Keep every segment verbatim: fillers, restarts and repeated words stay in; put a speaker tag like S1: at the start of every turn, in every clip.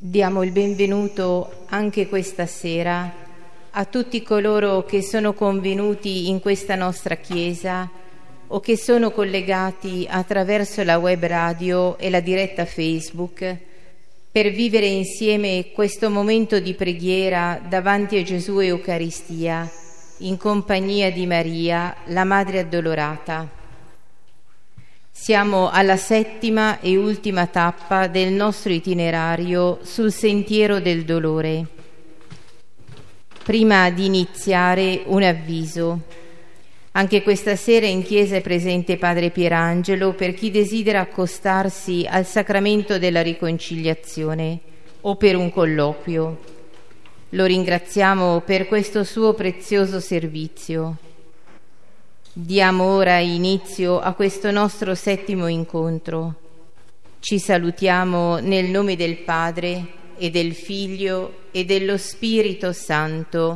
S1: Diamo il benvenuto anche questa sera a tutti coloro che sono convenuti in questa nostra Chiesa o che sono collegati attraverso la web radio e la diretta Facebook per vivere insieme questo momento di preghiera davanti a Gesù e Eucaristia, in compagnia di Maria, la Madre Addolorata. Siamo alla settima e ultima tappa del nostro itinerario sul sentiero del dolore. Prima di iniziare, un avviso. Anche questa sera in chiesa è presente Padre Pierangelo per chi desidera accostarsi al sacramento della riconciliazione o per un colloquio. Lo ringraziamo per questo suo prezioso servizio. Diamo ora inizio a questo nostro settimo incontro. Ci salutiamo nel nome del Padre e del Figlio e dello Spirito Santo.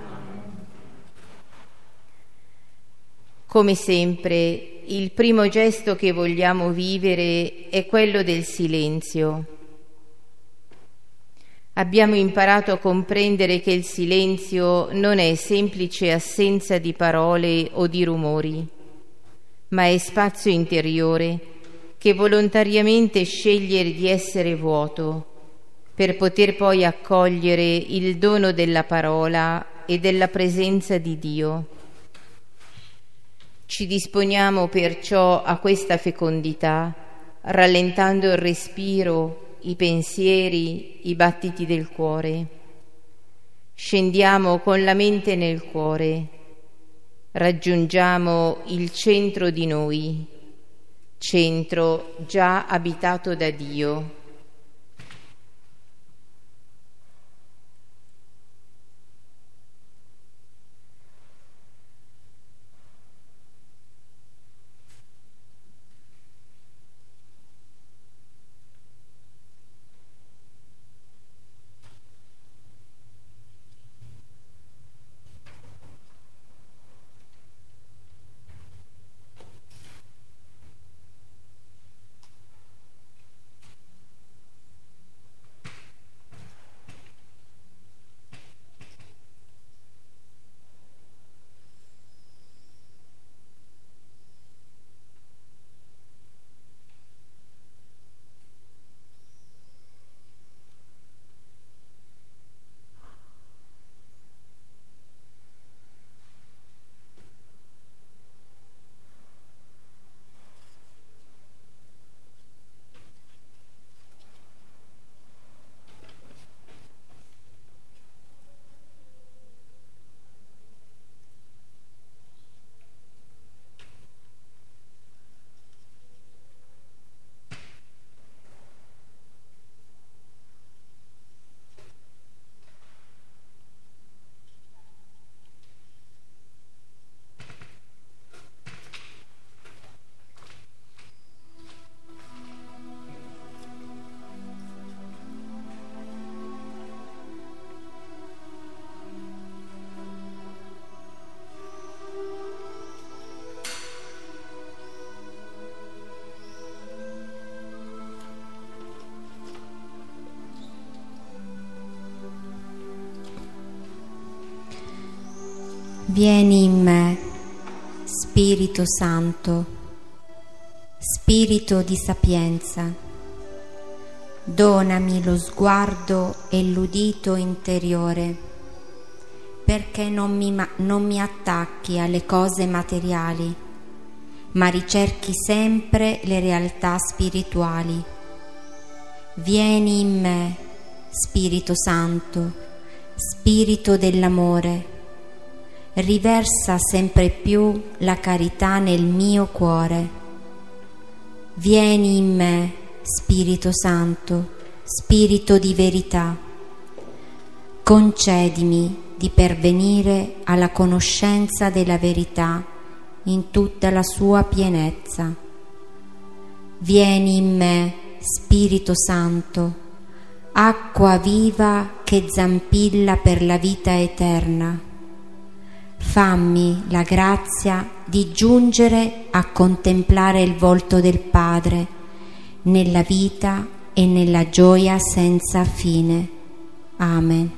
S1: Come sempre, il primo gesto che vogliamo vivere è quello del silenzio. Abbiamo imparato a comprendere che il silenzio non è semplice assenza di parole o di rumori, ma è spazio interiore che volontariamente sceglie di essere vuoto per poter poi accogliere il dono della parola e della presenza di Dio. Ci disponiamo perciò a questa fecondità, rallentando il respiro, i pensieri, i battiti del cuore. Scendiamo con la mente nel cuore, raggiungiamo il centro di noi, centro già abitato da Dio.
S2: Vieni in me, Spirito Santo, Spirito di sapienza, donami lo sguardo e l'udito interiore, perché non mi, ma- non mi attacchi alle cose materiali, ma ricerchi sempre le realtà spirituali. Vieni in me, Spirito Santo, Spirito dell'amore, riversa sempre più la carità nel mio cuore. Vieni in me, Spirito Santo, Spirito di verità. Concedimi di pervenire alla conoscenza della verità in tutta la sua pienezza. Vieni in me, Spirito Santo, acqua viva che zampilla per la vita eterna. Fammi la grazia di giungere a contemplare il volto del Padre nella vita e nella gioia senza fine. Amen.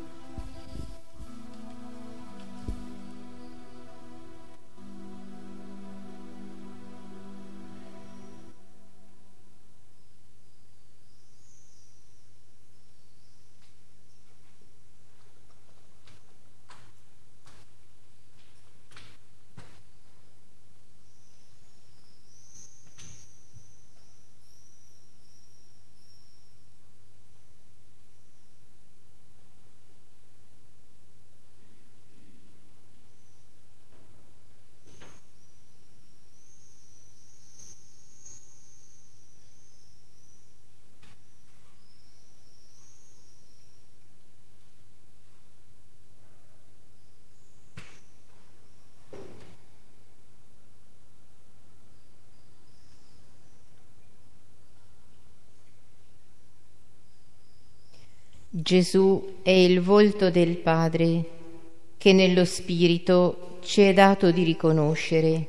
S1: Gesù è il volto del Padre che nello Spirito ci è dato di riconoscere.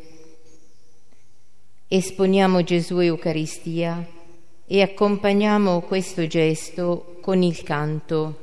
S1: Esponiamo Gesù Eucaristia e accompagniamo questo gesto con il canto.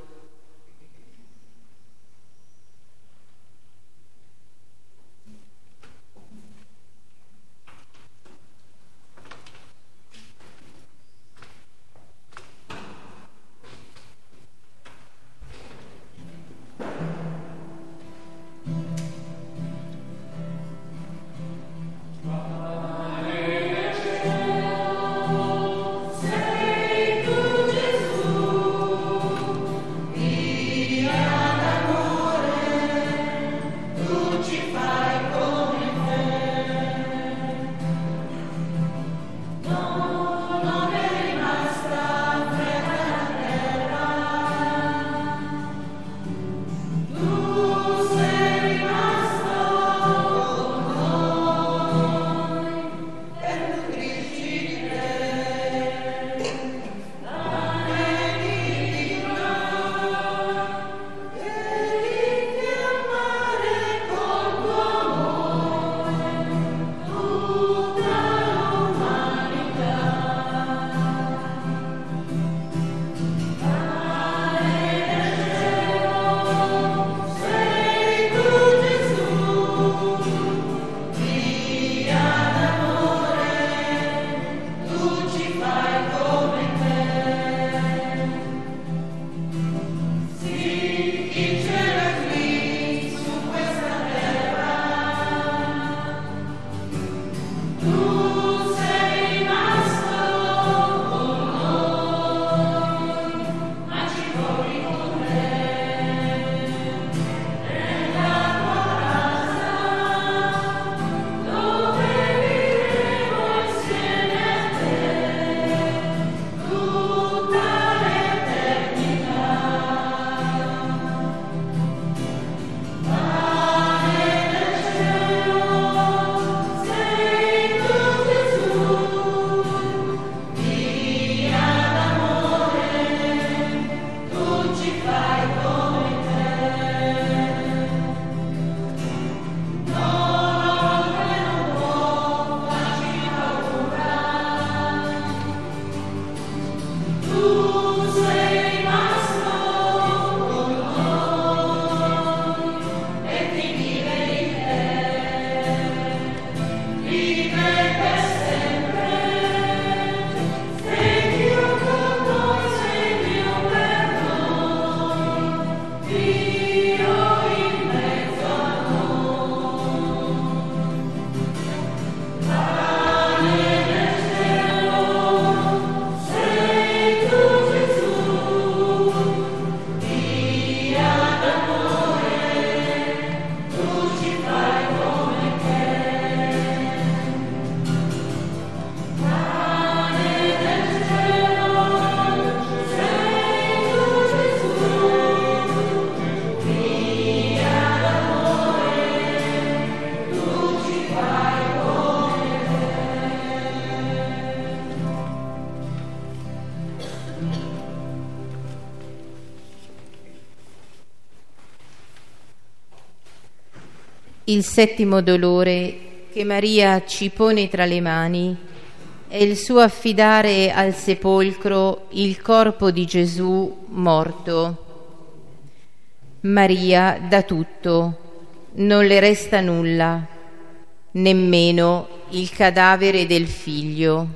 S1: Il settimo dolore che Maria ci pone tra le mani è il suo affidare al sepolcro il corpo di Gesù morto. Maria dà tutto, non le resta nulla, nemmeno il cadavere del figlio.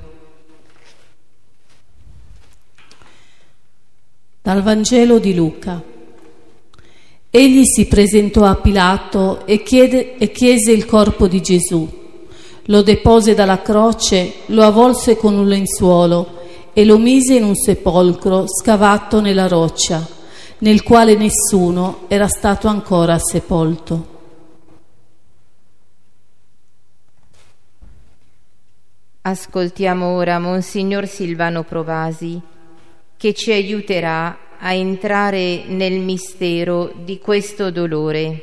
S3: Dal Vangelo di Luca. Egli si presentò a Pilato e, chiede, e chiese il corpo di Gesù. Lo depose dalla croce, lo avvolse con un lenzuolo e lo mise in un sepolcro scavato nella roccia, nel quale nessuno era stato ancora sepolto.
S1: Ascoltiamo ora Monsignor Silvano Provasi, che ci aiuterà a entrare nel mistero di questo dolore.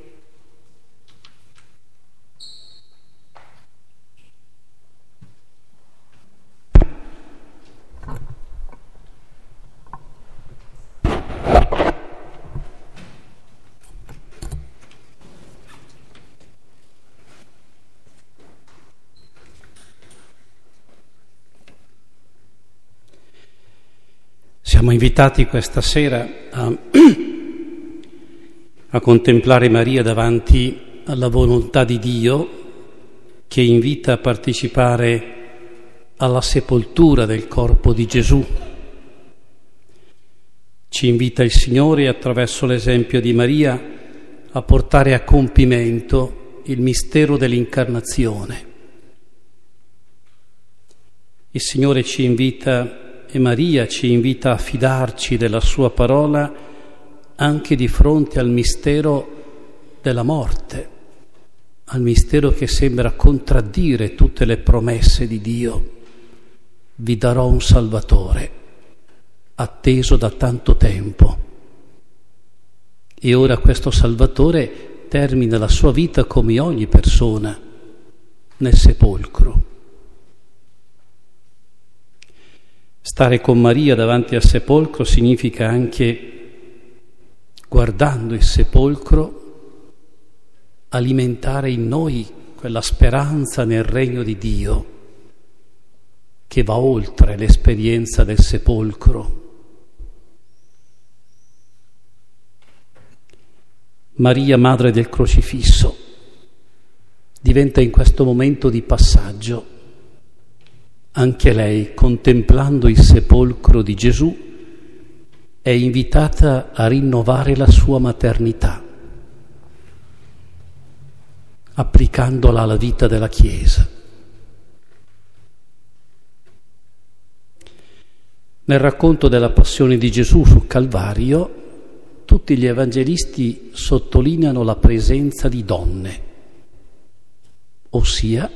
S4: Siamo invitati questa sera a, a contemplare Maria davanti alla volontà di Dio, che invita a partecipare alla sepoltura del corpo di Gesù. Ci invita il Signore, attraverso l'esempio di Maria, a portare a compimento il mistero dell'incarnazione. Il Signore ci invita e Maria ci invita a fidarci della sua parola anche di fronte al mistero della morte, al mistero che sembra contraddire tutte le promesse di Dio. Vi darò un Salvatore, atteso da tanto tempo. E ora questo Salvatore termina la sua vita come ogni persona, nel sepolcro. Stare con Maria davanti al sepolcro significa anche, guardando il sepolcro, alimentare in noi quella speranza nel regno di Dio che va oltre l'esperienza del sepolcro. Maria, madre del crocifisso, diventa in questo momento di passaggio anche lei, contemplando il sepolcro di Gesù, è invitata a rinnovare la sua maternità, applicandola alla vita della Chiesa. Nel racconto della passione di Gesù sul Calvario, tutti gli evangelisti sottolineano la presenza di donne, ossia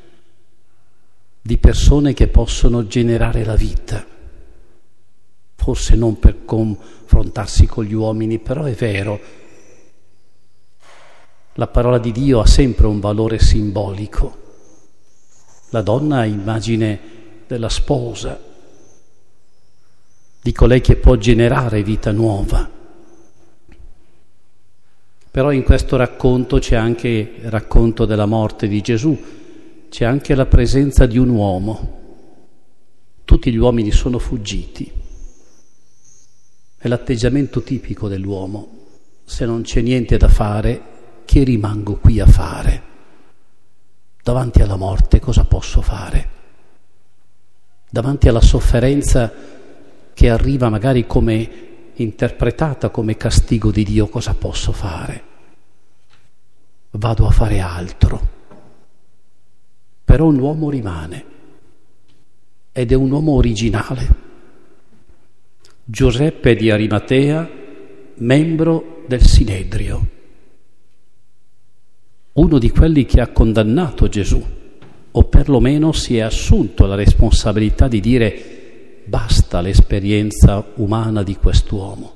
S4: di persone che possono generare la vita, forse non per confrontarsi con gli uomini, però è vero, la parola di Dio ha sempre un valore simbolico. La donna è immagine della sposa, di colei che può generare vita nuova. Però in questo racconto c'è anche il racconto della morte di Gesù, c'è anche la presenza di un uomo. Tutti gli uomini sono fuggiti. È l'atteggiamento tipico dell'uomo. Se non c'è niente da fare, che rimango qui a fare? Davanti alla morte cosa posso fare? Davanti alla sofferenza che arriva magari come interpretata come castigo di Dio, cosa posso fare? Vado a fare altro. Però un uomo rimane, ed è un uomo originale. Giuseppe di Arimatea, membro del Sinedrio, uno di quelli che ha condannato Gesù, o perlomeno si è assunto la responsabilità di dire basta l'esperienza umana di quest'uomo.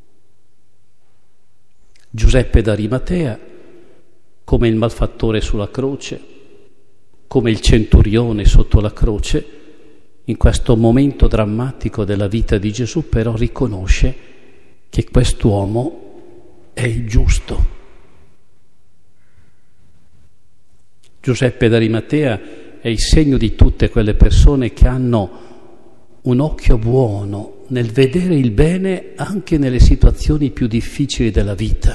S4: Giuseppe d'Arimatea, come il malfattore sulla croce, come il centurione sotto la croce, in questo momento drammatico della vita di Gesù, però riconosce che quest'uomo è il giusto. Giuseppe d'Arimatea è il segno di tutte quelle persone che hanno un occhio buono nel vedere il bene anche nelle situazioni più difficili della vita.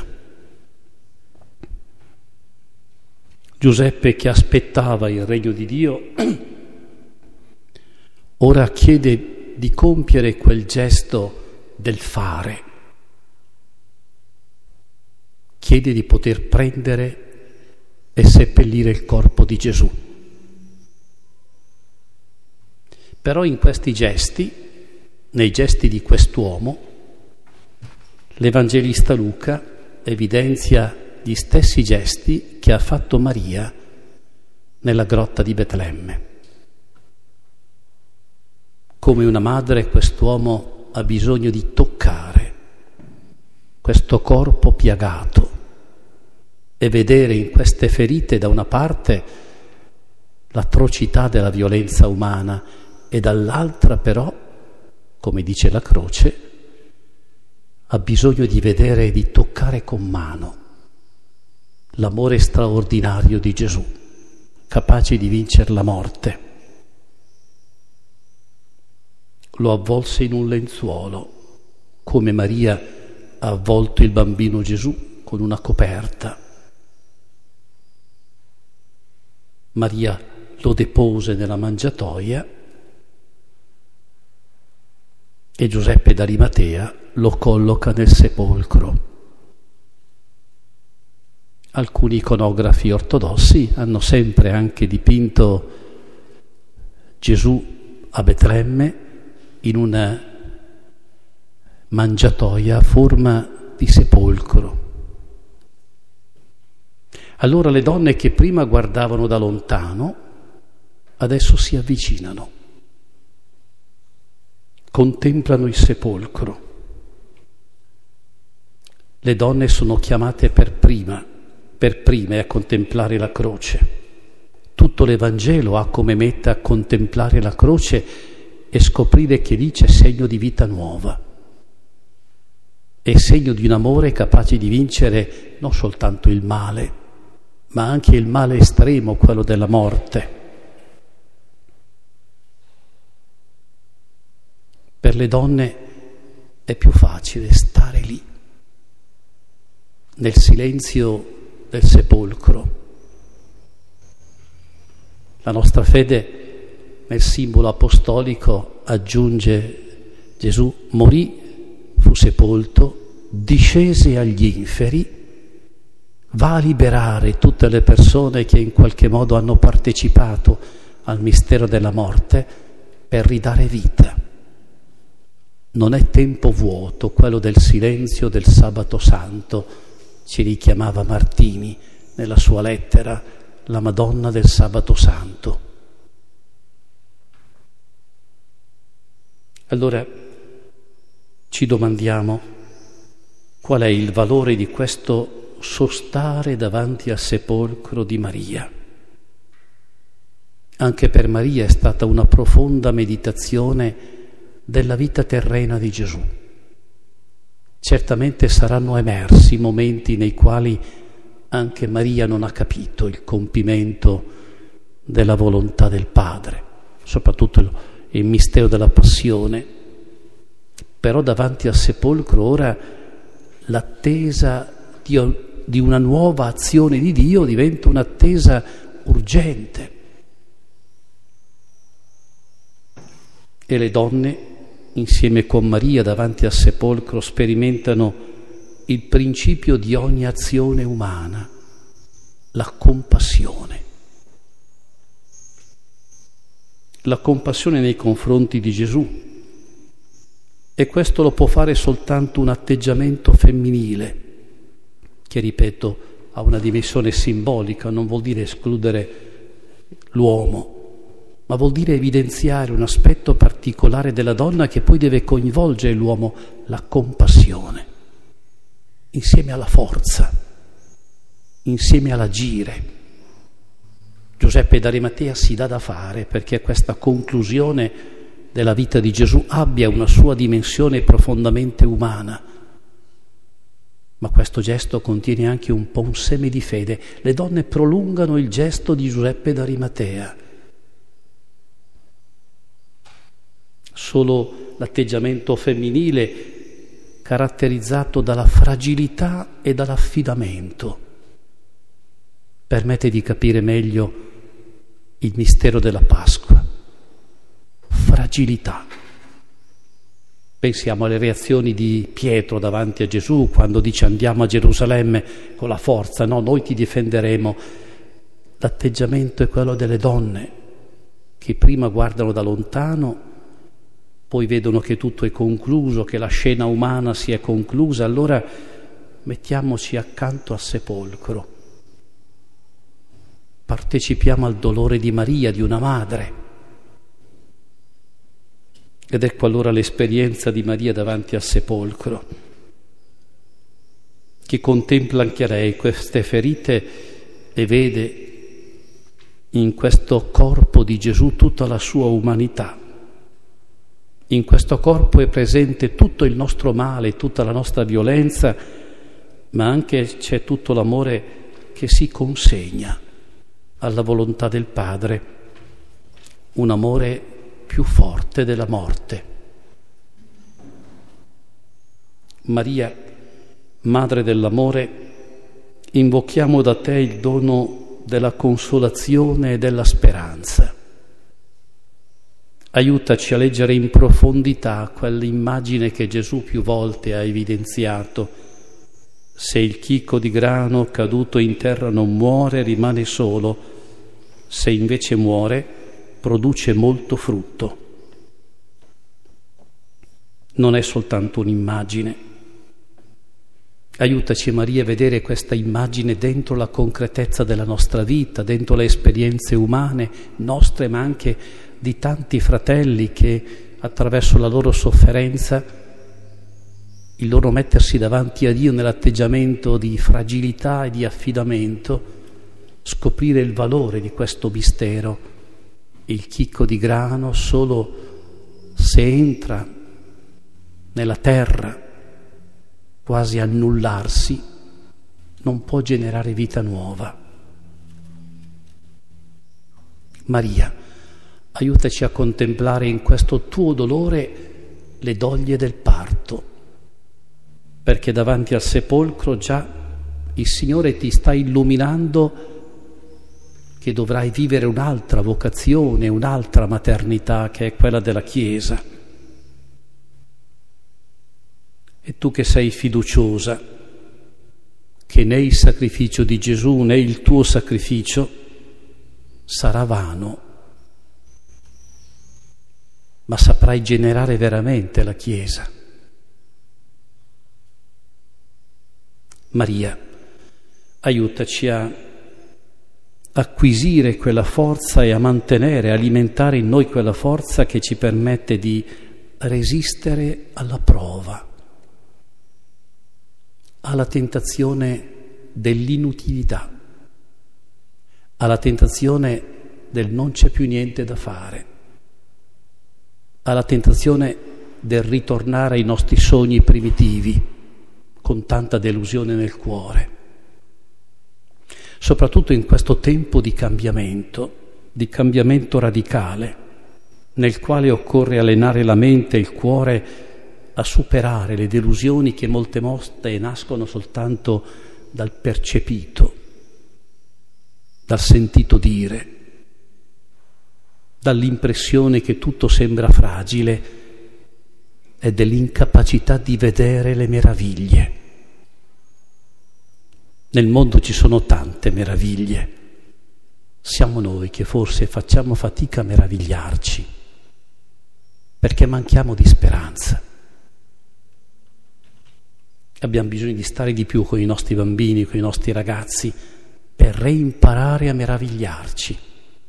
S4: Giuseppe, che aspettava il regno di Dio, ora chiede di compiere quel gesto del fare, chiede di poter prendere e seppellire il corpo di Gesù. Però in questi gesti, nei gesti di quest'uomo, l'Evangelista Luca evidenzia gli stessi gesti che ha fatto Maria nella grotta di Betlemme. Come una madre, quest'uomo ha bisogno di toccare questo corpo piagato e vedere in queste ferite da una parte l'atrocità della violenza umana e dall'altra però, come dice la croce, ha bisogno di vedere e di toccare con mano l'amore straordinario di Gesù, capace di vincere la morte. Lo avvolse in un lenzuolo, come Maria ha avvolto il bambino Gesù con una coperta. Maria lo depose nella mangiatoia e Giuseppe d'Arimatea lo colloca nel sepolcro. Alcuni iconografi ortodossi hanno sempre anche dipinto Gesù a Betlemme in una mangiatoia a forma di sepolcro. Allora le donne che prima guardavano da lontano adesso si avvicinano, contemplano il sepolcro. Le donne sono chiamate per prima, per prime a contemplare la croce. Tutto l'Evangelo ha come meta contemplare la croce e scoprire che lì c'è segno di vita nuova. È segno di un amore capace di vincere non soltanto il male, ma anche il male estremo, quello della morte. Per le donne è più facile stare lì, nel silenzio del sepolcro. La nostra fede nel simbolo apostolico aggiunge: Gesù morì, fu sepolto, discese agli inferi, va a liberare tutte le persone che in qualche modo hanno partecipato al mistero della morte per ridare vita. Non è tempo vuoto quello del silenzio del Sabato Santo, ci richiamava Martini nella sua lettera, la Madonna del Sabato Santo. Allora ci domandiamo qual è il valore di questo sostare davanti al sepolcro di Maria. Anche per Maria è stata una profonda meditazione della vita terrena di Gesù. Certamente saranno emersi momenti nei quali anche Maria non ha capito il compimento della volontà del Padre, soprattutto il mistero della passione. Però davanti al sepolcro ora l'attesa di, di una nuova azione di Dio diventa un'attesa urgente. E le donne, insieme con Maria davanti al sepolcro, sperimentano il principio di ogni azione umana, la compassione. La compassione nei confronti di Gesù. E questo lo può fare soltanto un atteggiamento femminile, che, ripeto, ha una dimensione simbolica, non vuol dire escludere l'uomo, ma vuol dire evidenziare un aspetto particolare della donna che poi deve coinvolgere l'uomo, la compassione, insieme alla forza, insieme all'agire. Giuseppe d'Arimatea si dà da fare perché questa conclusione della vita di Gesù abbia una sua dimensione profondamente umana. Ma questo gesto contiene anche un po' un seme di fede. Le donne prolungano il gesto di Giuseppe d'Arimatea, solo l'atteggiamento femminile caratterizzato dalla fragilità e dall'affidamento permette di capire meglio il mistero della Pasqua. Fragilità. Pensiamo alle reazioni di Pietro davanti a Gesù quando dice andiamo a Gerusalemme con la forza, no, noi ti difenderemo. L'atteggiamento è quello delle donne che prima guardano da lontano, poi vedono che tutto è concluso, che la scena umana si è conclusa, allora mettiamoci accanto al sepolcro. Partecipiamo al dolore di Maria, di una madre. Ed ecco allora l'esperienza di Maria davanti al sepolcro, che contempla anche lei queste ferite e vede in questo corpo di Gesù tutta la sua umanità. In questo corpo è presente tutto il nostro male, tutta la nostra violenza, ma anche c'è tutto l'amore che si consegna alla volontà del Padre, un amore più forte della morte. Maria, Madre dell'amore, invochiamo da te il dono della consolazione e della speranza. Aiutaci a leggere in profondità quell'immagine che Gesù più volte ha evidenziato. Se il chicco di grano caduto in terra non muore, rimane solo. Se invece muore, produce molto frutto. Non è soltanto un'immagine. Aiutaci, Maria, a vedere questa immagine dentro la concretezza della nostra vita, dentro le esperienze umane nostre, ma anche di tanti fratelli che attraverso la loro sofferenza, il loro mettersi davanti a Dio nell'atteggiamento di fragilità e di affidamento, scoprire il valore di questo mistero. Il chicco di grano solo se entra nella terra, quasi annullarsi, non può generare vita nuova. Maria, aiutaci a contemplare in questo tuo dolore le doglie del parto, perché davanti al sepolcro già il Signore ti sta illuminando che dovrai vivere un'altra vocazione, un'altra maternità, che è quella della Chiesa. E tu che sei fiduciosa, che né il sacrificio di Gesù né il tuo sacrificio sarà vano, ma saprai generare veramente la Chiesa. Maria, aiutaci a acquisire quella forza e a mantenere, alimentare in noi quella forza che ci permette di resistere alla prova, alla tentazione dell'inutilità, alla tentazione del non c'è più niente da fare, alla tentazione del ritornare ai nostri sogni primitivi con tanta delusione nel cuore. Soprattutto in questo tempo di cambiamento, di cambiamento radicale, nel quale occorre allenare la mente e il cuore a superare le delusioni che molte volte nascono soltanto dal percepito, dal sentito dire, dall'impressione che tutto sembra fragile e dell'incapacità di vedere le meraviglie. Nel mondo ci sono tante meraviglie, siamo noi che forse facciamo fatica a meravigliarci, perché manchiamo di speranza. Abbiamo bisogno di stare di più con i nostri bambini, con i nostri ragazzi, per reimparare a meravigliarci.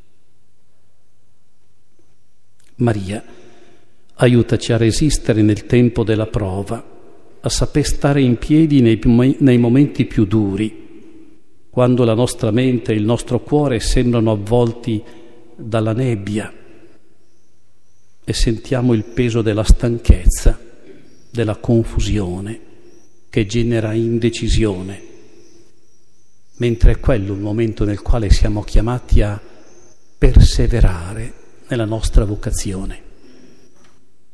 S4: Maria, aiutaci a resistere nel tempo della prova, a saper stare in piedi nei, nei momenti più duri, quando la nostra mente e il nostro cuore sembrano avvolti dalla nebbia e sentiamo il peso della stanchezza, della confusione, che genera indecisione, mentre è quello il momento nel quale siamo chiamati a perseverare nella nostra vocazione.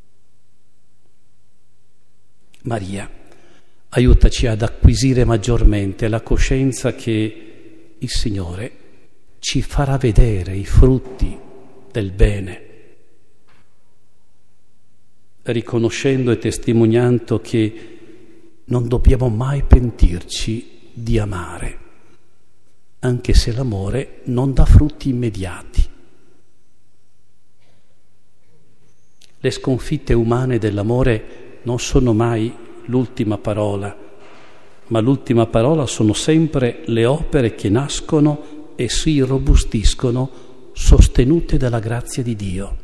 S4: Maria, aiutaci ad acquisire maggiormente la coscienza che il Signore ci farà vedere i frutti del bene, riconoscendo e testimoniando che non dobbiamo mai pentirci di amare, anche se l'amore non dà frutti immediati. Le sconfitte umane dell'amore non sono mai l'ultima parola, ma l'ultima parola sono sempre le opere che nascono e si irrobustiscono sostenute dalla grazia di Dio.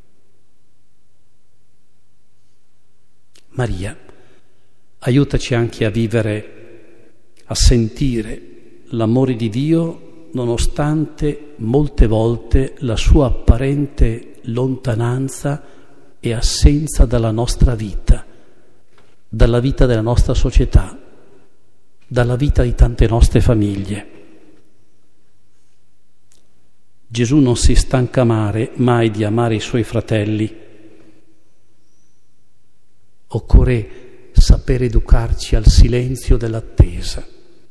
S4: Maria, aiutaci anche a vivere, a sentire l'amore di Dio nonostante molte volte la sua apparente lontananza e assenza dalla nostra vita, dalla vita della nostra società, dalla vita di tante nostre famiglie. Gesù non si stanca mai di amare i suoi fratelli. Occorre sapere educarci al silenzio dell'attesa.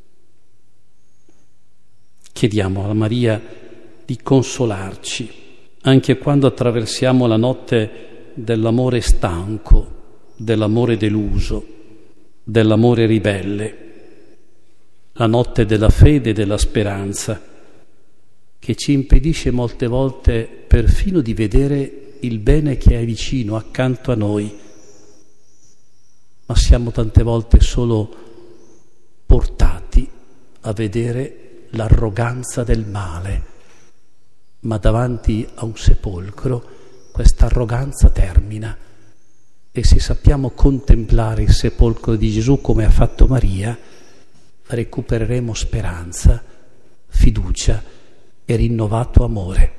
S4: Chiediamo alla Maria di consolarci anche quando attraversiamo la notte dell'amore stanco, dell'amore deluso, dell'amore ribelle, la notte della fede e della speranza, che ci impedisce molte volte perfino di vedere il bene che è vicino, accanto a noi, ma siamo tante volte solo portati a vedere l'arroganza del male, ma davanti a un sepolcro questa arroganza termina, e se sappiamo contemplare il sepolcro di Gesù come ha fatto Maria, recupereremo speranza, fiducia e rinnovato amore.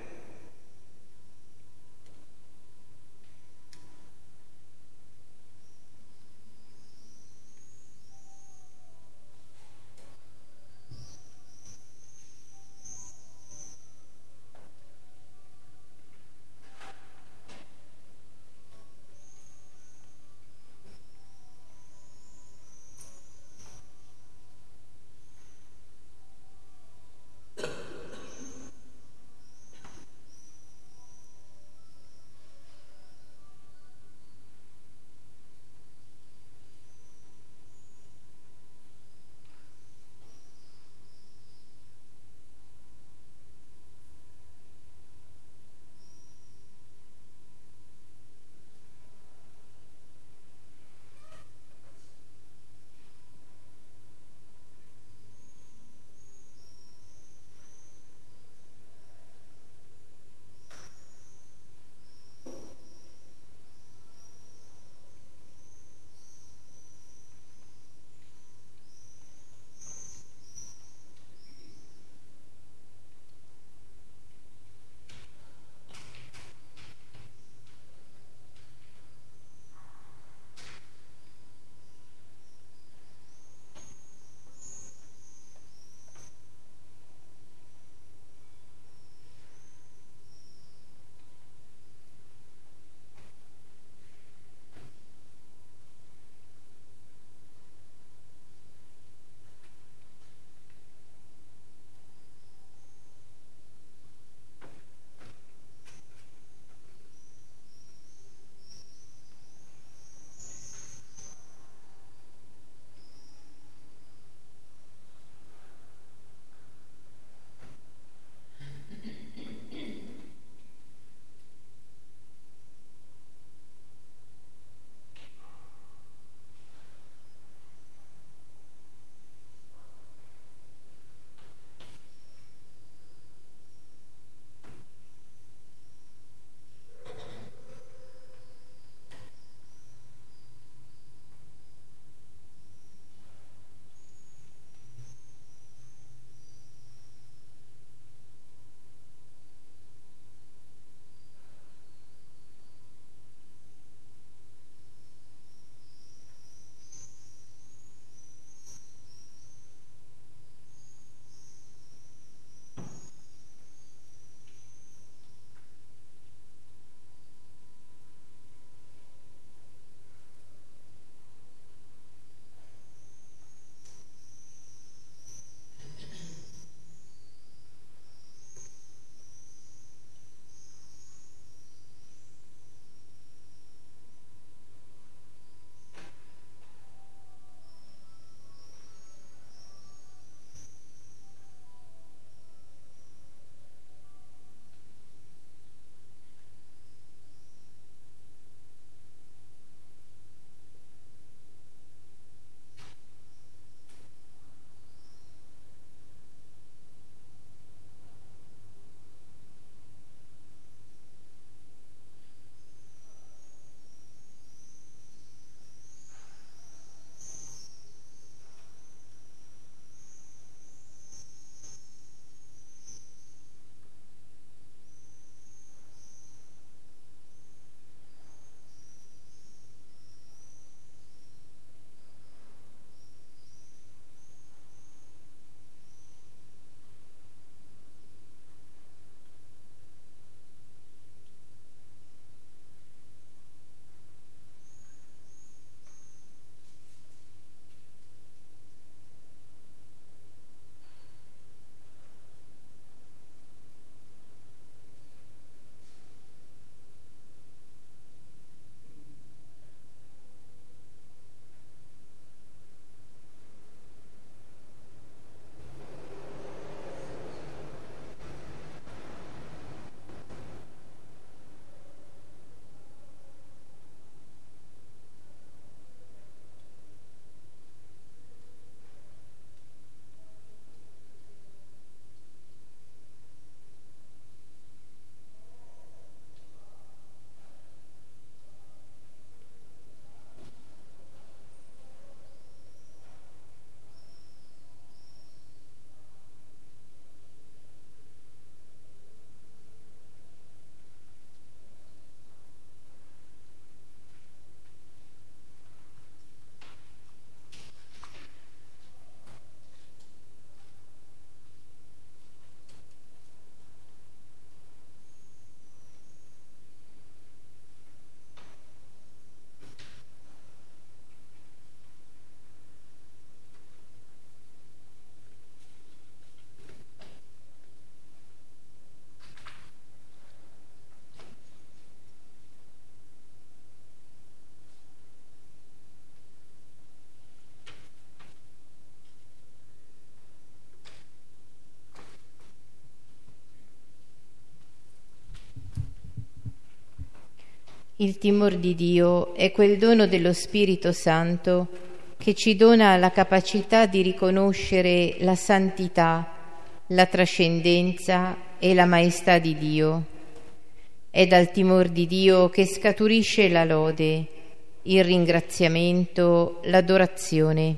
S1: Il timor di Dio è quel dono dello Spirito Santo che ci dona la capacità di riconoscere la santità, la trascendenza e la maestà di Dio. È dal timor di Dio che scaturisce la lode, il ringraziamento, l'adorazione.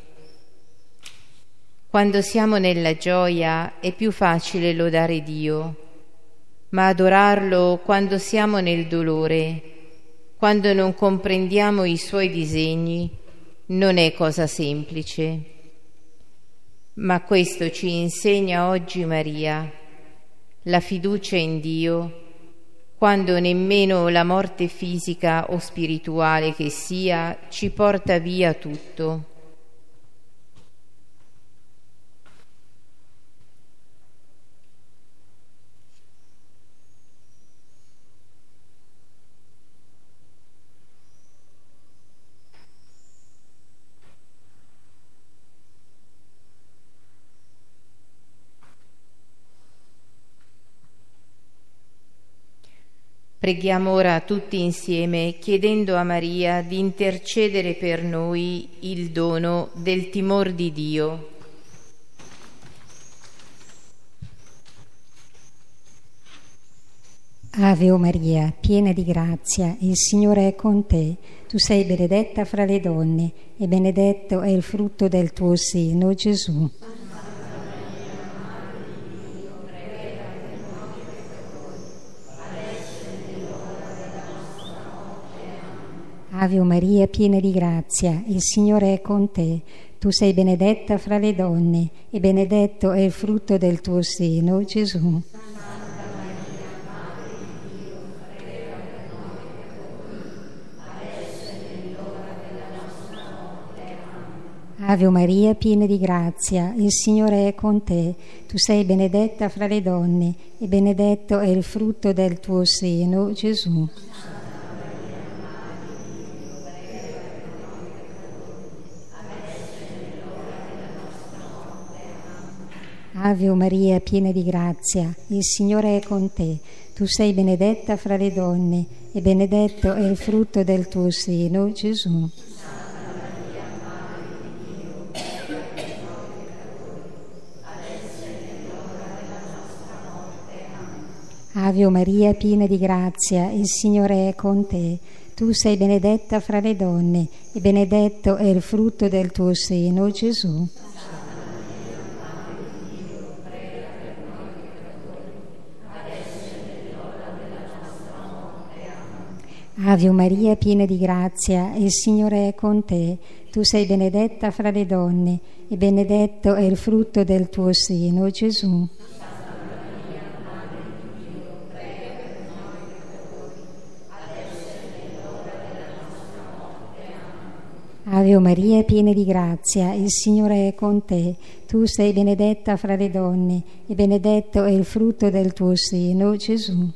S1: Quando siamo nella gioia è più facile lodare Dio, ma adorarlo quando siamo nel dolore, quando non comprendiamo i suoi disegni, non è cosa semplice. Ma questo ci insegna oggi Maria, la fiducia in Dio, quando nemmeno la morte fisica o spirituale che sia ci porta via tutto. Preghiamo ora tutti insieme chiedendo a Maria di intercedere per noi il dono del timor di Dio.
S5: Ave o Maria, piena di grazia, il Signore è con te. Tu sei benedetta fra le donne e benedetto è il frutto del tuo seno, Gesù. Ave o Maria, piena di grazia, il Signore è con te. Tu sei benedetta fra le donne e benedetto è il frutto del tuo seno, Gesù. Ave o Maria, piena di grazia, il Signore è con te. Tu sei benedetta fra le donne e benedetto è il frutto del tuo seno, Gesù. Ave o Maria, piena di grazia, il Signore è con te. Tu sei benedetta fra le donne e benedetto è il frutto del tuo seno, Gesù. Ave o Maria, piena di grazia, il Signore è con te. Tu sei benedetta fra le donne e benedetto è il frutto del tuo seno, Gesù. Ave o Maria, piena di grazia, il Signore è con te. Tu sei benedetta fra le donne e benedetto è il frutto del tuo seno, Gesù. Ave o Maria, piena di grazia, il Signore è con te. Tu sei benedetta fra le donne e benedetto è il frutto del tuo seno, Gesù.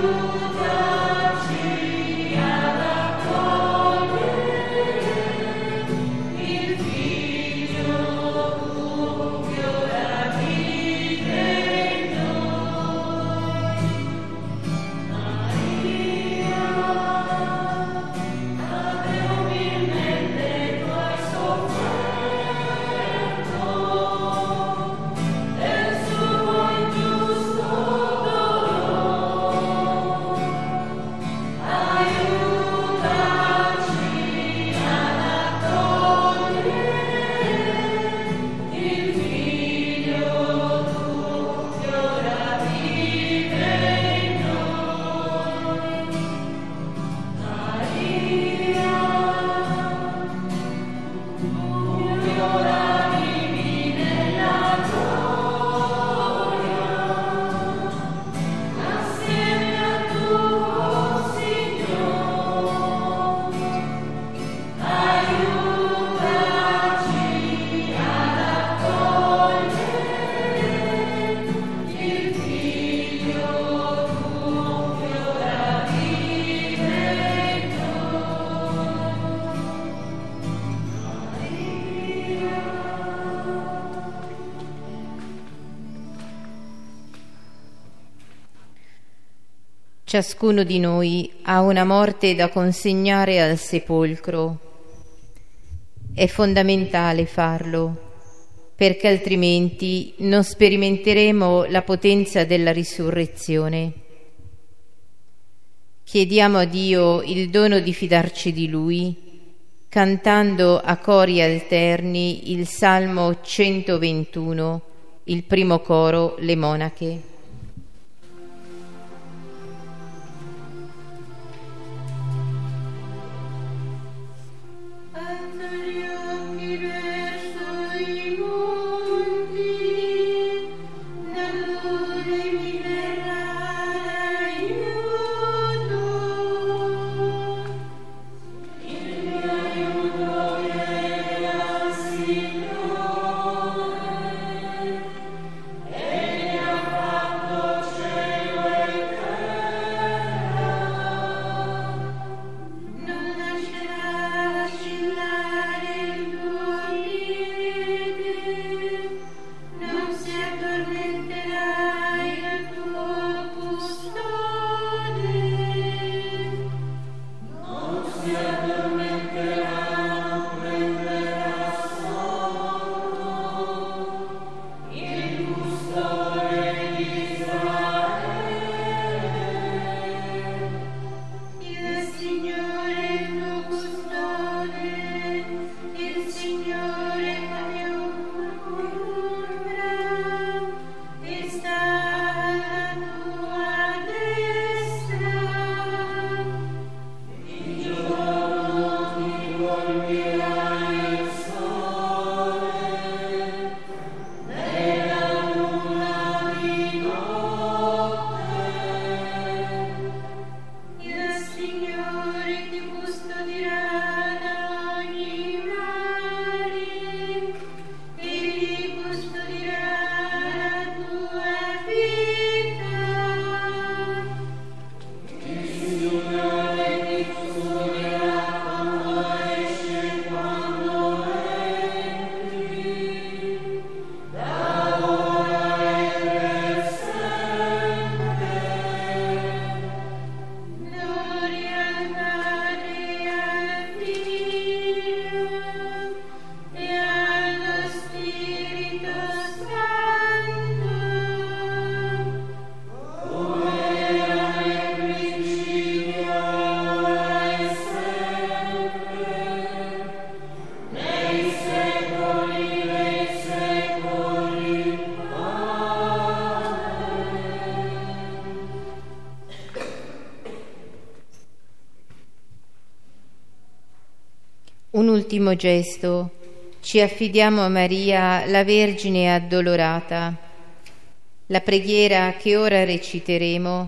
S1: Ciascuno di noi ha una morte da consegnare al sepolcro. È fondamentale farlo, perché altrimenti non sperimenteremo la potenza della risurrezione. Chiediamo a Dio il dono di fidarci di Lui, cantando a cori alterni il Salmo centoventuno, il primo coro, le monache. Un ultimo gesto. Ci affidiamo a Maria, la Vergine addolorata. La preghiera che ora reciteremo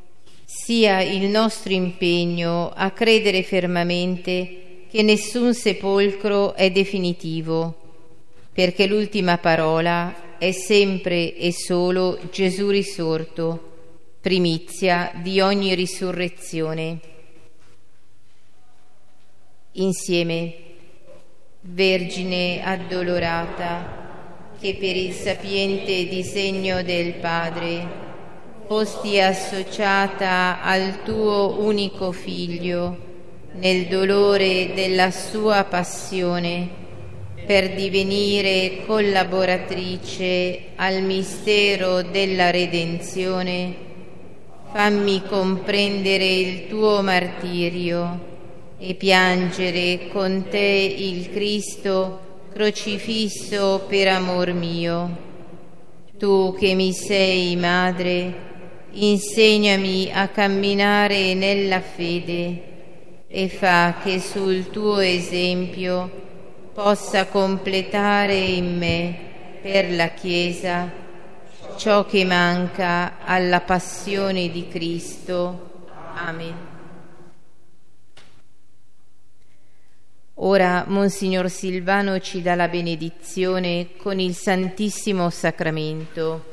S1: sia il nostro impegno a credere fermamente che nessun sepolcro è definitivo, perché l'ultima parola è sempre e solo Gesù risorto, primizia di ogni risurrezione. Insieme, Vergine addolorata, che per il sapiente disegno del Padre fosti associata al tuo unico Figlio nel dolore della sua passione, per divenire collaboratrice al mistero della redenzione, fammi comprendere il tuo martirio e piangere con te il Cristo crocifisso per amor mio. Tu che mi sei madre, insegnami a camminare nella fede e fa che sul tuo esempio possa completare in me, per la Chiesa, ciò che manca alla passione di Cristo. Amen. Ora Monsignor Silvano ci dà la benedizione con il Santissimo Sacramento.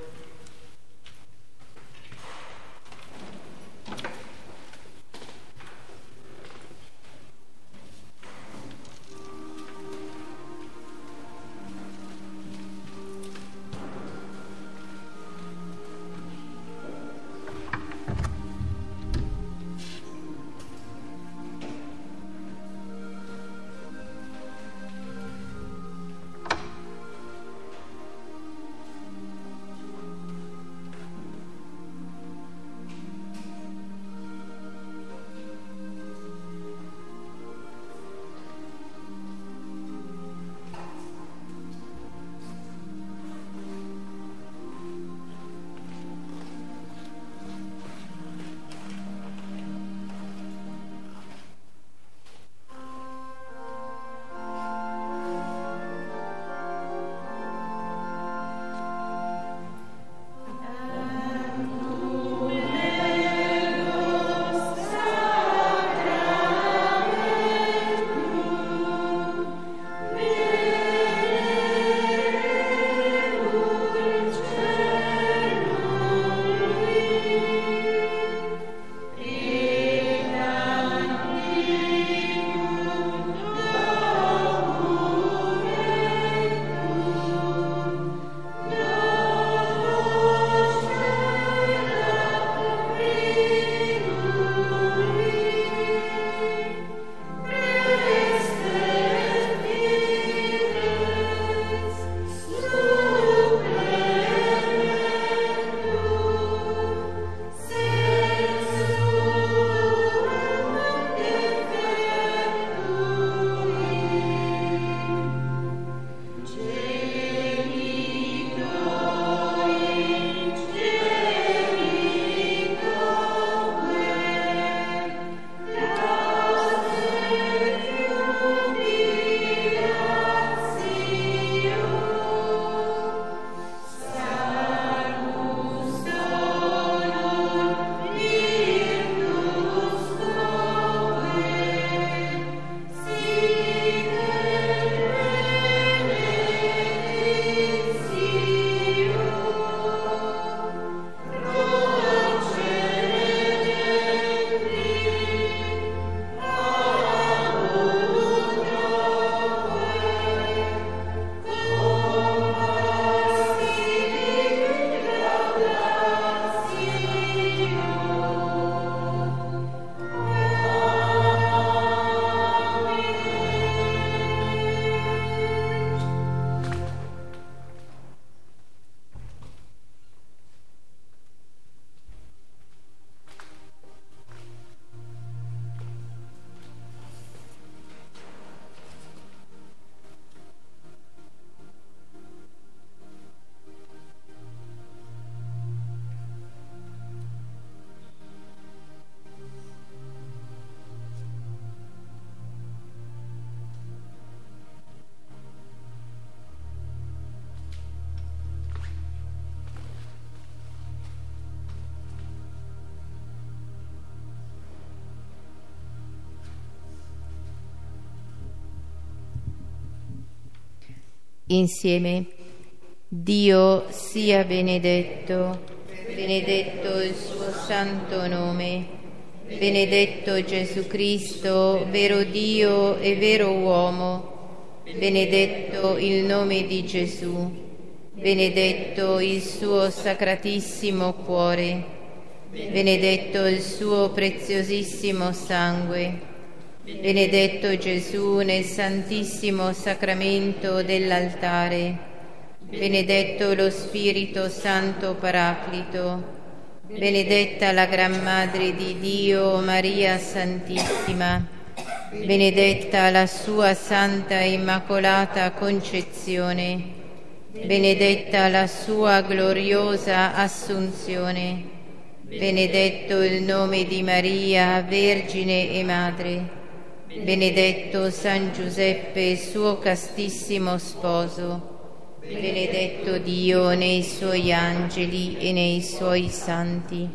S1: Insieme, Dio sia benedetto benedetto il suo santo nome, benedetto Gesù Cristo, vero Dio e vero uomo, benedetto il nome di Gesù, benedetto il suo sacratissimo cuore, benedetto il suo preziosissimo sangue, benedetto Gesù nel santissimo sacramento dell'altare, benedetto lo Spirito Santo Paraclito, benedetta la Gran Madre di Dio, Maria Santissima, benedetta la sua Santa Immacolata Concezione, benedetta la sua gloriosa Assunzione, benedetto il nome di Maria, Vergine e Madre, benedetto San Giuseppe, suo castissimo sposo, benedetto Dio nei suoi angeli e nei suoi santi.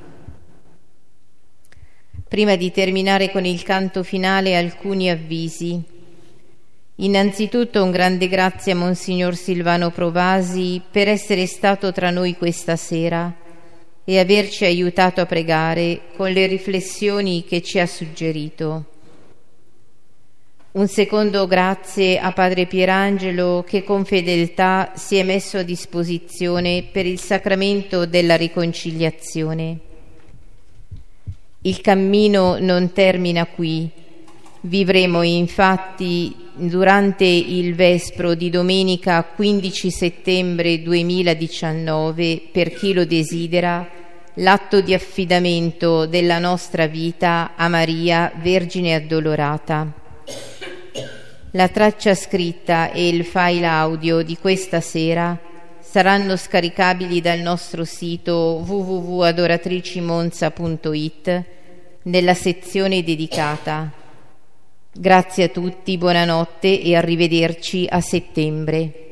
S1: Prima di terminare con il canto finale, alcuni avvisi. Innanzitutto un grande grazie a Monsignor Silvano Provasi per essere stato tra noi questa sera e averci aiutato a pregare con le riflessioni che ci ha suggerito. Un secondo grazie a Padre Pierangelo che con fedeltà si è messo a disposizione per il sacramento della riconciliazione. Il cammino non termina qui. Vivremo infatti durante il vespro di domenica quindici settembre duemiladiciannove, per chi lo desidera, l'atto di affidamento della nostra vita a Maria, Vergine Addolorata. La traccia scritta e il file audio di questa sera saranno scaricabili dal nostro sito w w w punto adoratricimonza punto i t nella sezione dedicata. Grazie a tutti, buonanotte e arrivederci a settembre.